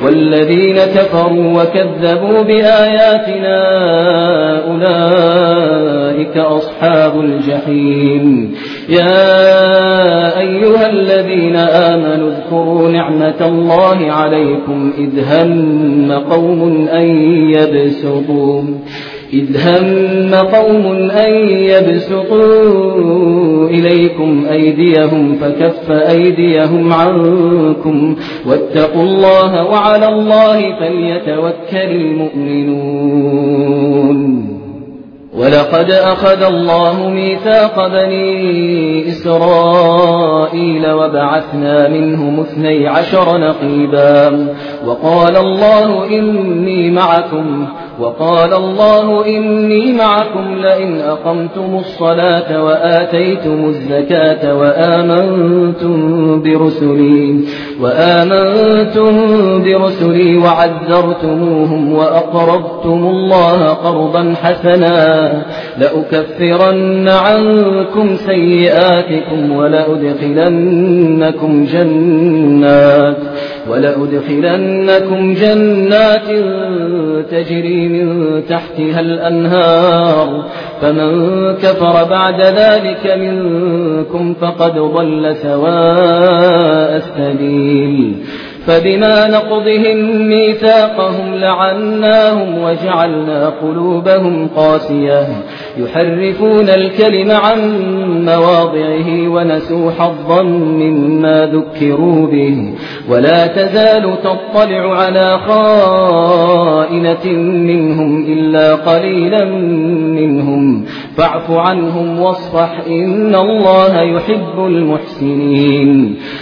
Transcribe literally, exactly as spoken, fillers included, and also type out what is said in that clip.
والذين كفروا وكذبوا بآياتنا أولئك أصحاب الجحيم. يا أيها الذين آمنوا اذكروا نعمة الله عليكم إذ هم قوم أن يبسطوا إذ هم قوم أن يبسطوا إليكم أيديهم فكف أيديهم عنكم واتقوا الله وعلى الله فليتوكل المؤمنون. ولقد أخذ الله ميثاق بني إسرائيل وبعثنا منهم اثني عشر نقيبا وقال الله إني معكم وقال الله إني معكم لئن أقمتم الصلاة وآتيتم الزكاة وآمنتم برسلي وآمنتم برسلي وعزرتموهم وأقرضتم الله قرضا حسنا لأكفرن عنكم سيئاتكم ولأدخلنكم جنات ولأدخلنكم جنات تجري من تحتها الأنهار فمن كفر بعد ذلك منكم فقد ضل سواء السبيل. فبما نقضهم ميثاقهم لعناهم وجعلنا قلوبهم قاسية يحرفون الكلم عن مواضعه ونسوا حظا مما ذكروا به ولا تزال تطلع على خائنة منهم إلا قليلا منهم فاعف عنهم واصفح إن الله يحب المحسنين.